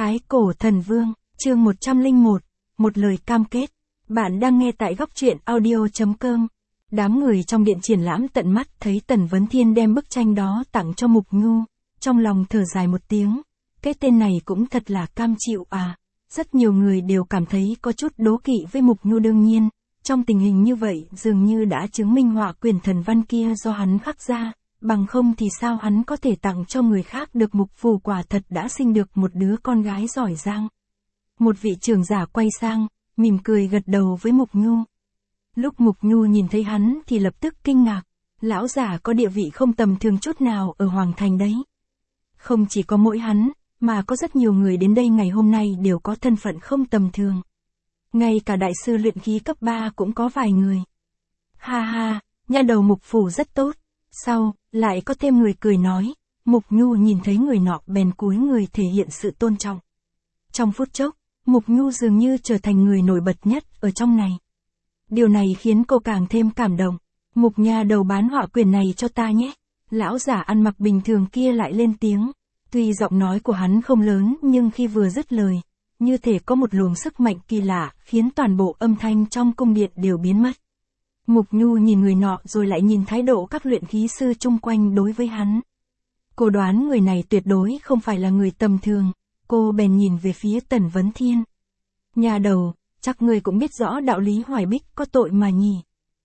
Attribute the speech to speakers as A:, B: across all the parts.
A: Thái Cổ Thần Vương, chương 101, một lời cam kết. Bạn đang nghe tại góc truyện audio.com. Đám người trong điện triển lãm tận mắt thấy Tần Vấn Thiên đem bức tranh đó tặng cho Mục Nhu, trong lòng thở dài một tiếng, cái tên này cũng thật là cam chịu à. Rất nhiều người đều cảm thấy có chút đố kỵ với Mục Nhu, đương nhiên, trong tình hình như vậy dường như đã chứng minh họa quyển thần văn kia do hắn khắc ra, bằng không thì sao hắn có thể tặng cho người khác được. Mục Phù quả thật đã sinh được một đứa con gái giỏi giang. Một vị trưởng giả quay sang, mỉm cười gật đầu với Mục Nhu. Lúc Mục Nhu nhìn thấy hắn thì lập tức kinh ngạc, lão giả có địa vị không tầm thường chút nào ở Hoàng Thành đấy. Không chỉ có mỗi hắn, mà có rất nhiều người đến đây ngày hôm nay đều có thân phận không tầm thường. Ngay cả đại sư luyện khí cấp 3 cũng có vài người. Ha ha, nha đầu Mục Phù rất tốt. Sau, lại có thêm người cười nói, Mục Nhu nhìn thấy người nọ bèn cúi người thể hiện sự tôn trọng. Trong phút chốc, Mục Nhu dường như trở thành người nổi bật nhất ở trong này. Điều này khiến cô càng thêm cảm động. Mục nha đầu bán họa quyển này cho ta nhé. Lão giả ăn mặc bình thường kia lại lên tiếng. Tuy giọng nói của hắn không lớn nhưng khi vừa dứt lời, như thể có một luồng sức mạnh kỳ lạ khiến toàn bộ âm thanh trong cung điện đều biến mất. Mục Nhu nhìn người nọ rồi lại nhìn thái độ các luyện khí sư chung quanh đối với hắn. Cô đoán người này tuyệt đối không phải là người tầm thường, cô bèn nhìn về phía Tần Vấn Thiên. Nhà đầu, chắc ngươi cũng biết rõ đạo lý Hoài Bích có tội mà nhỉ.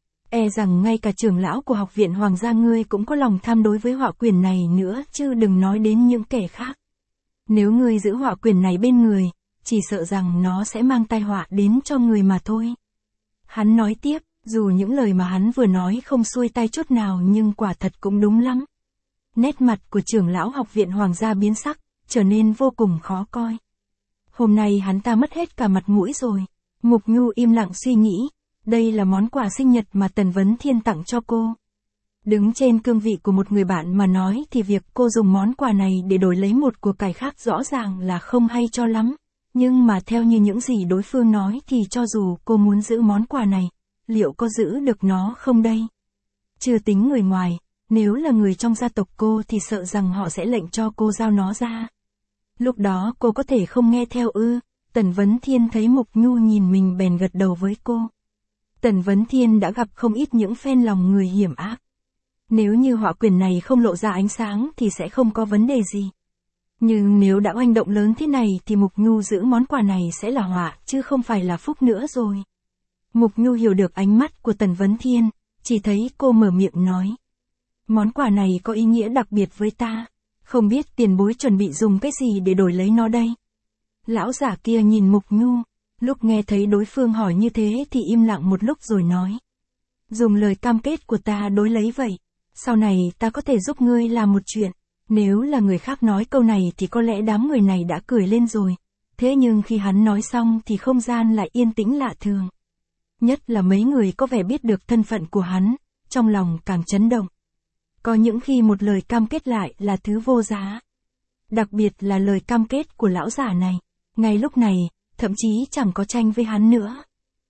A: E rằng ngay cả trưởng lão của học viện Hoàng gia ngươi cũng có lòng tham đối với họa quyển này nữa chứ đừng nói đến những kẻ khác. Nếu ngươi giữ họa quyển này bên người, chỉ sợ rằng nó sẽ mang tai họa đến cho người mà thôi. Hắn nói tiếp. Dù những lời mà hắn vừa nói không xuôi tai chút nào nhưng quả thật cũng đúng lắm. Nét mặt của trưởng lão học viện Hoàng gia biến sắc, trở nên vô cùng khó coi. Hôm nay hắn ta mất hết cả mặt mũi rồi. Mục Nhu im lặng suy nghĩ, đây là món quà sinh nhật mà Tần Vấn Thiên tặng cho cô. Đứng trên cương vị của một người bạn mà nói thì việc cô dùng món quà này để đổi lấy một của cải khác rõ ràng là không hay cho lắm. Nhưng mà theo như những gì đối phương nói thì cho dù cô muốn giữ món quà này, liệu có giữ được nó không đây? Chưa tính người ngoài, nếu là người trong gia tộc cô thì sợ rằng họ sẽ lệnh cho cô giao nó ra. Lúc đó cô có thể không nghe theo ư? Tần Vấn Thiên thấy Mục Nhu nhìn mình bèn gật đầu với cô. Tần Vấn Thiên đã gặp không ít những phen lòng người hiểm ác. Nếu như họa quyển này không lộ ra ánh sáng thì sẽ không có vấn đề gì. Nhưng nếu đã oanh động lớn thế này thì Mục Nhu giữ món quà này sẽ là họa chứ không phải là phúc nữa rồi. Mục Nhu hiểu được ánh mắt của Tần Vấn Thiên, chỉ thấy cô mở miệng nói. Món quà này có ý nghĩa đặc biệt với ta, không biết tiền bối chuẩn bị dùng cái gì để đổi lấy nó đây. Lão giả kia nhìn Mục Nhu, lúc nghe thấy đối phương hỏi như thế thì im lặng một lúc rồi nói. Dùng lời cam kết của ta đối lấy vậy, sau này ta có thể giúp ngươi làm một chuyện. Nếu là người khác nói câu này thì có lẽ đám người này đã cười lên rồi, thế nhưng khi hắn nói xong thì không gian lại yên tĩnh lạ thường. Nhất là mấy người có vẻ biết được thân phận của hắn, trong lòng càng chấn động. Có những khi một lời cam kết lại là thứ vô giá. Đặc biệt là lời cam kết của lão giả này. Ngay lúc này, thậm chí chẳng có tranh với hắn nữa.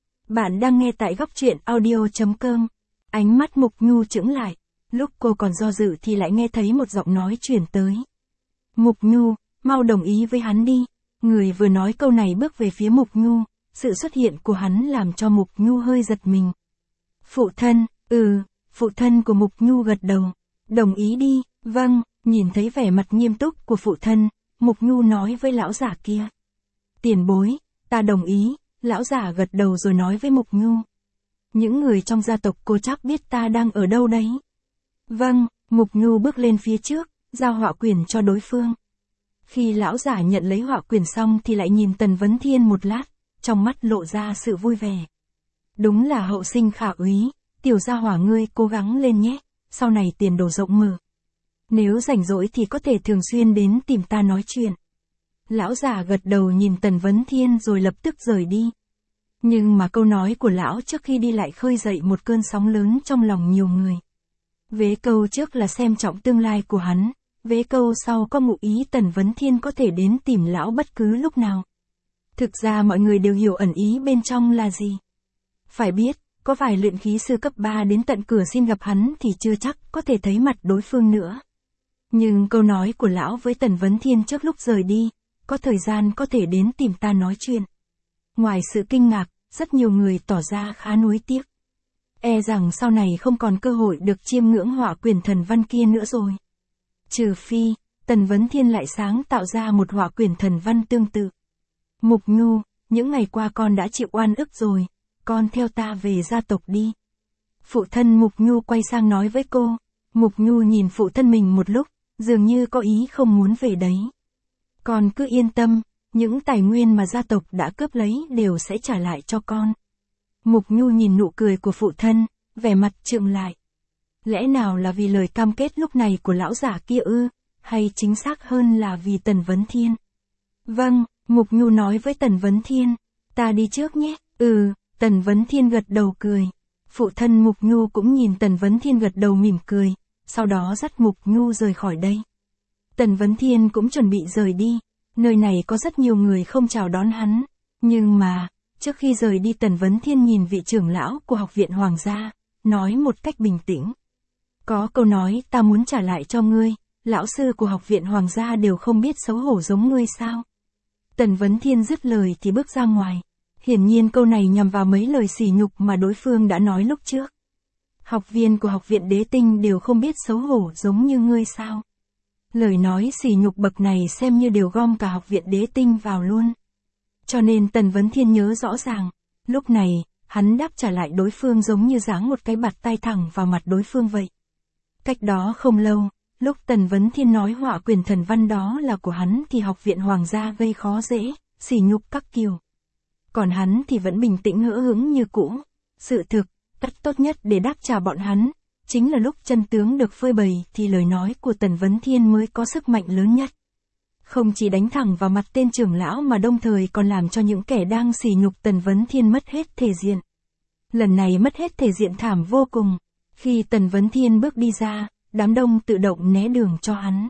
A: Bạn đang nghe tại góc truyện audio.com. Ánh mắt Mục Nhu chững lại. Lúc cô còn do dự thì lại nghe thấy một giọng nói chuyển tới. Mục Nhu, mau đồng ý với hắn đi. Người vừa nói câu này bước về phía Mục Nhu. Sự xuất hiện của hắn làm cho Mục Nhu hơi giật mình. Phụ thân, phụ thân của Mục Nhu gật đầu. Đồng ý đi, vâng, nhìn thấy vẻ mặt nghiêm túc của phụ thân, Mục Nhu nói với lão giả kia. Tiền bối, ta đồng ý, lão giả gật đầu rồi nói với Mục Nhu. Những người trong gia tộc cô chắc biết ta đang ở đâu đấy. Vâng, Mục Nhu bước lên phía trước, giao họa quyển cho đối phương. Khi lão giả nhận lấy họa quyển xong thì lại nhìn Tần Vấn Thiên một lát. Trong mắt lộ ra sự vui vẻ. Đúng là hậu sinh khả úy, tiểu gia hỏa ngươi cố gắng lên nhé, sau này tiền đồ rộng mở. Nếu rảnh rỗi thì có thể thường xuyên đến tìm ta nói chuyện. Lão già gật đầu nhìn Tần Vấn Thiên rồi lập tức rời đi. Nhưng mà câu nói của lão trước khi đi lại khơi dậy một cơn sóng lớn trong lòng nhiều người. Vế câu trước là xem trọng tương lai của hắn, vế câu sau có ngụ ý Tần Vấn Thiên có thể đến tìm lão bất cứ lúc nào. Thực ra mọi người đều hiểu ẩn ý bên trong là gì. Phải biết, có vài luyện khí sư cấp 3 đến tận cửa xin gặp hắn thì chưa chắc có thể thấy mặt đối phương nữa. Nhưng câu nói của lão với Tần Vấn Thiên trước lúc rời đi, có thời gian có thể đến tìm ta nói chuyện. Ngoài sự kinh ngạc, rất nhiều người tỏ ra khá nuối tiếc. E rằng sau này không còn cơ hội được chiêm ngưỡng họa quyển thần văn kia nữa rồi. Trừ phi, Tần Vấn Thiên lại sáng tạo ra một họa quyển thần văn tương tự. Mục Nhu, những ngày qua con đã chịu oan ức rồi, con theo ta về gia tộc đi. Phụ thân Mục Nhu quay sang nói với cô. Mục Nhu nhìn phụ thân mình một lúc, dường như có ý không muốn về đấy. Con cứ yên tâm, những tài nguyên mà gia tộc đã cướp lấy đều sẽ trả lại cho con. Mục Nhu nhìn nụ cười của phụ thân, vẻ mặt trượng lại. Lẽ nào là vì lời cam kết lúc này của lão giả kia ư, hay chính xác hơn là vì Tần Vấn Thiên? Vâng, Mục Nhu nói với Tần Vấn Thiên, ta đi trước nhé. Tần Vấn Thiên gật đầu cười. Phụ thân Mục Nhu cũng nhìn Tần Vấn Thiên gật đầu mỉm cười, sau đó dắt Mục Nhu rời khỏi đây. Tần Vấn Thiên cũng chuẩn bị rời đi, nơi này có rất nhiều người không chào đón hắn, nhưng mà, trước khi rời đi Tần Vấn Thiên nhìn vị trưởng lão của Học viện Hoàng gia, nói một cách bình tĩnh. Có câu nói ta muốn trả lại cho ngươi, lão sư của Học viện Hoàng gia đều không biết xấu hổ giống ngươi sao? Tần Vấn Thiên dứt lời thì bước ra ngoài. Hiển nhiên câu này nhằm vào mấy lời sỉ nhục mà đối phương đã nói lúc trước. Học viên của Học viện Đế Tinh đều không biết xấu hổ giống như ngươi sao? Lời nói sỉ nhục bậc này xem như đều gom cả Học viện Đế Tinh vào luôn. Cho nên Tần Vấn Thiên nhớ rõ ràng, lúc này, hắn đáp trả lại đối phương giống như giáng một cái bạt tay thẳng vào mặt đối phương vậy. Cách đó không lâu, lúc Tần Vấn Thiên nói họa quyển thần văn đó là của hắn thì Học viện Hoàng gia gây khó dễ, sỉ nhục các kiểu. Còn hắn thì vẫn bình tĩnh hỡ hững như cũ. Sự thực, cách tốt nhất để đáp trả bọn hắn, chính là lúc chân tướng được phơi bày thì lời nói của Tần Vấn Thiên mới có sức mạnh lớn nhất. Không chỉ đánh thẳng vào mặt tên trưởng lão mà đồng thời còn làm cho những kẻ đang sỉ nhục Tần Vấn Thiên mất hết thể diện. Lần này mất hết thể diện thảm vô cùng. Khi Tần Vấn Thiên bước đi ra, đám đông tự động né đường cho hắn.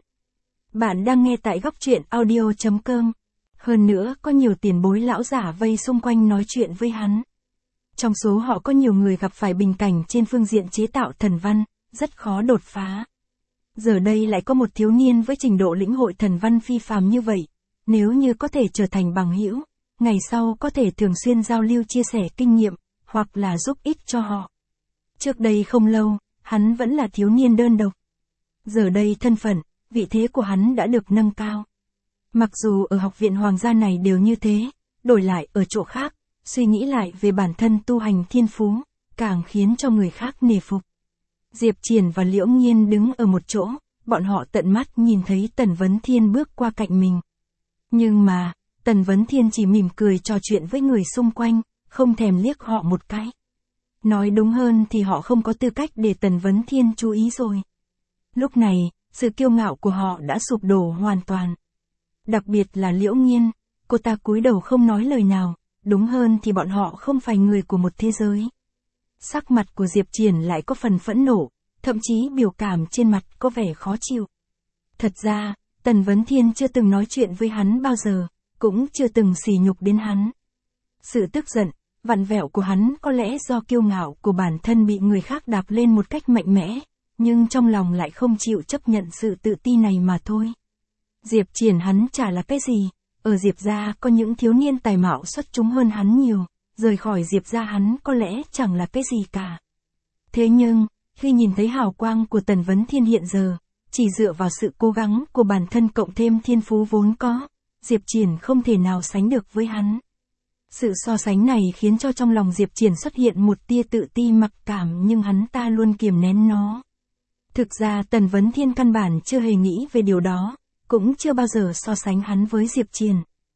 A: Bạn đang nghe tại góc truyện audio.com. Hơn nữa có nhiều tiền bối lão giả vây xung quanh nói chuyện với hắn. Trong số họ có nhiều người gặp phải bình cảnh trên phương diện chế tạo thần văn, rất khó đột phá. Giờ đây lại có một thiếu niên với trình độ lĩnh hội thần văn phi phàm như vậy. Nếu như có thể trở thành bằng hữu, ngày sau có thể thường xuyên giao lưu chia sẻ kinh nghiệm, hoặc là giúp ích cho họ. Trước đây không lâu, hắn vẫn là thiếu niên đơn độc. Giờ đây thân phận, vị thế của hắn đã được nâng cao. Mặc dù ở Học viện Hoàng gia này đều như thế, đổi lại ở chỗ khác, suy nghĩ lại về bản thân tu hành thiên phú, càng khiến cho người khác nể phục. Diệp Triển và Liễu Nghiên đứng ở một chỗ, bọn họ tận mắt nhìn thấy Tần Vấn Thiên bước qua cạnh mình. Nhưng mà, Tần Vấn Thiên chỉ mỉm cười trò chuyện với người xung quanh, không thèm liếc họ một cái. Nói đúng hơn thì họ không có tư cách để Tần Vấn Thiên chú ý rồi. Lúc này, sự kiêu ngạo của họ đã sụp đổ hoàn toàn. Đặc biệt là Liễu Nghiên, cô ta cúi đầu không nói lời nào, đúng hơn thì bọn họ không phải người của một thế giới. Sắc mặt của Diệp Triển lại có phần phẫn nộ, thậm chí biểu cảm trên mặt có vẻ khó chịu. Thật ra, Tần Vấn Thiên chưa từng nói chuyện với hắn bao giờ, cũng chưa từng sỉ nhục đến hắn. Sự tức giận, vặn vẹo của hắn có lẽ do kiêu ngạo của bản thân bị người khác đạp lên một cách mạnh mẽ, nhưng trong lòng lại không chịu chấp nhận sự tự ti này mà thôi. Diệp Triển hắn chả là cái gì, ở Diệp gia có những thiếu niên tài mạo xuất chúng hơn hắn nhiều, rời khỏi Diệp gia hắn có lẽ chẳng là cái gì cả. Thế nhưng, khi nhìn thấy hào quang của Tần Vấn Thiên hiện giờ, chỉ dựa vào sự cố gắng của bản thân cộng thêm thiên phú vốn có, Diệp Triển không thể nào sánh được với hắn. Sự so sánh này khiến cho trong lòng Diệp Triển xuất hiện một tia tự ti mặc cảm nhưng hắn ta luôn kiềm nén nó. Thực ra Tần Vấn Thiên căn bản chưa hề nghĩ về điều đó, cũng chưa bao giờ so sánh hắn với Diệp Triển.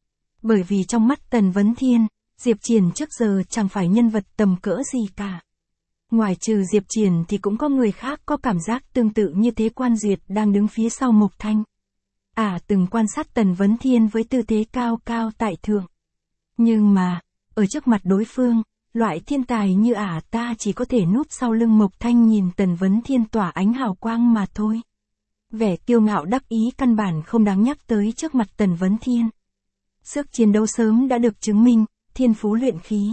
A: Bởi vì trong mắt Tần Vấn Thiên, Diệp Triển trước giờ chẳng phải nhân vật tầm cỡ gì cả. Ngoài trừ Diệp Triển thì cũng có người khác có cảm giác tương tự như Thế Quan Duyệt đang đứng phía sau Mộc Thanh. Từng quan sát Tần Vấn Thiên với tư thế cao cao tại thượng. Nhưng mà, ở trước mặt đối phương, loại thiên tài như ta chỉ có thể núp sau lưng Mộc Thanh nhìn Tần Vấn Thiên tỏa ánh hào quang mà thôi. Vẻ kiêu ngạo đắc ý căn bản không đáng nhắc tới trước mặt Tần Vấn Thiên. Sức chiến đấu sớm đã được chứng minh, thiên phú luyện khí.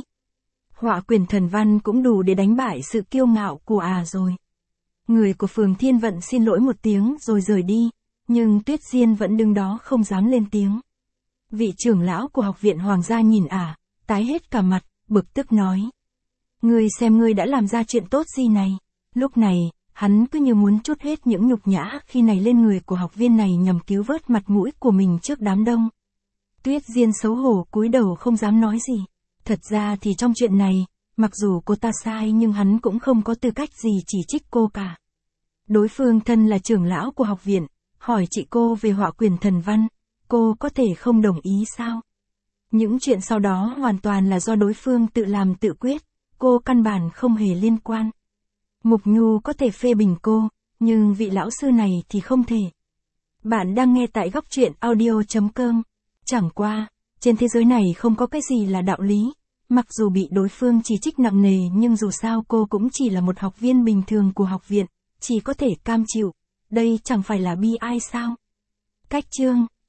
A: Họa quyển thần văn cũng đủ để đánh bại sự kiêu ngạo của rồi. Người của phường Thiên Vận xin lỗi một tiếng rồi rời đi, nhưng Tuyết Diên vẫn đứng đó không dám lên tiếng. Vị trưởng lão của học viện Hoàng gia nhìn ả, tái hết cả mặt, bực tức nói. Ngươi xem ngươi đã làm ra chuyện tốt gì này. Lúc này, hắn cứ như muốn trút hết những nhục nhã khi này lên người của học viên này nhằm cứu vớt mặt mũi của mình trước đám đông. Tuyết Diên xấu hổ cúi đầu không dám nói gì. Thật ra thì trong chuyện này, mặc dù cô ta sai nhưng hắn cũng không có tư cách gì chỉ trích cô cả. Đối phương thân là trưởng lão của học viện, hỏi chị cô về họa quyền thần văn, cô có thể không đồng ý sao? Những chuyện sau đó hoàn toàn là do đối phương tự làm tự quyết, cô căn bản không hề liên quan. Mục Nhu có thể phê bình cô, nhưng vị lão sư này thì không thể. Bạn đang nghe tại góc truyện audio.com. Chẳng qua, trên thế giới này không có cái gì là đạo lý. Mặc dù bị đối phương chỉ trích nặng nề nhưng dù sao cô cũng chỉ là một học viên bình thường của học viện, chỉ có thể cam chịu. Đây chẳng phải là bi ai sao? Cách chương